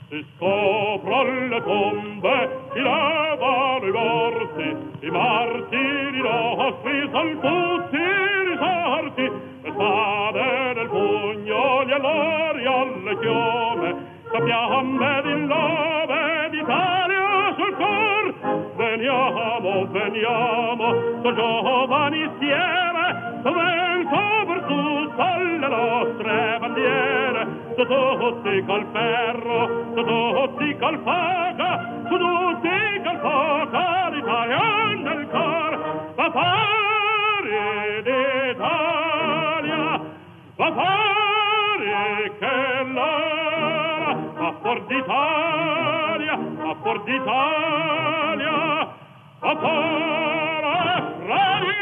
e sopra le tombe si levano i morti, i martiri nostri son tutti risorti, e spade nel pugno, gli allori alle chiome, sappiamo di nome d'Italia sul cor. Veniamo, veniamo, so giovani insieme, vento per tutte le nostre bandiere, su tutti col ferro, su tutti col fuoco, su tutti col fuoco, l'Italia nel cor, va fuori d'Italia, va fuori che l'ora, va fuori d'Italia, va fuori d'Italia, va fuori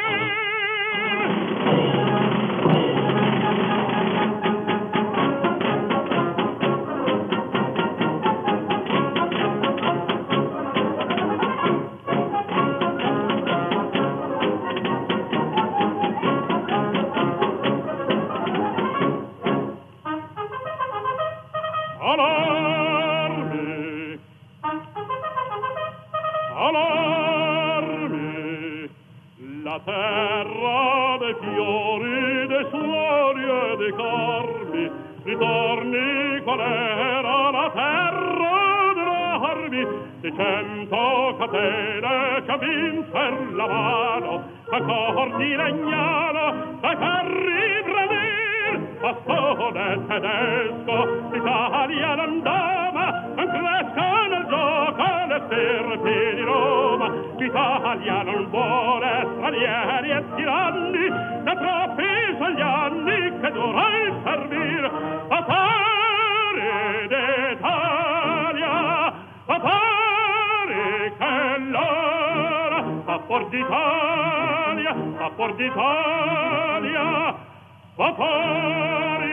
allarmi, allarmi, la terra dei fiori, dei suoni e dei carmi, ritorni qual era la terra dell'armi, di 100 catene che vinser la mano, ancor di Legnano, dai ferri bravir, bastone tedesco, l'Italia non doma, cresca nel gioco le stirpi di Roma, l'Italia non vuole stranieri e tiranni, da troppi sono gli anni che dura il servir, a pari d'Italia, a pari che l'ora, a fuor d'Italia, a fuor d'Italia, a pari